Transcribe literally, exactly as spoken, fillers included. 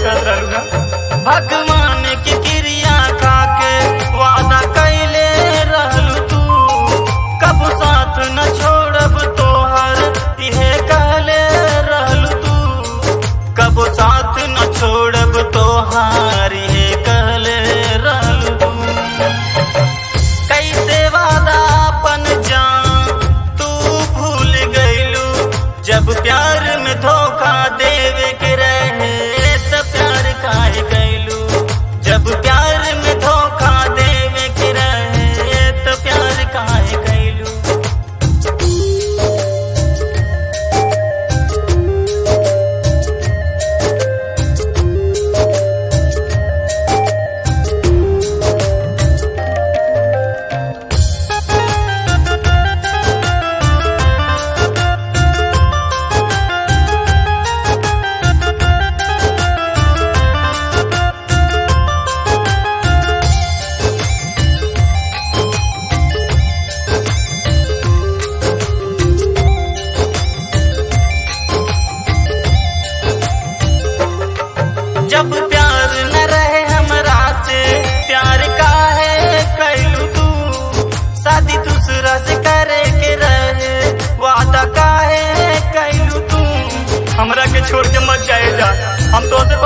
कर रहूँगा। भगवान की क्रिया खाके वादा कैले रहलू तू, कब साथ न छोड़ब तोहर इहे कहले रहलू तू, कब साथ न छोड़ब तोहार इहे कहले रहलू तू। कैसे वादा अपन जान तू भूल गईलू, जब प्यार में धोखा देवे के रहे त प्यार काहे कैलू, जब प्यार में धोखा देवे के रहे त प्यार काहे कैलू। जब प्यार न रहे हमरा से प्यार काहे कैलू तू, शादी दूसरा से करे के रहे वादा काहे कैलू तू। हमरा के छोड़ के मत जाए जा, हम तो से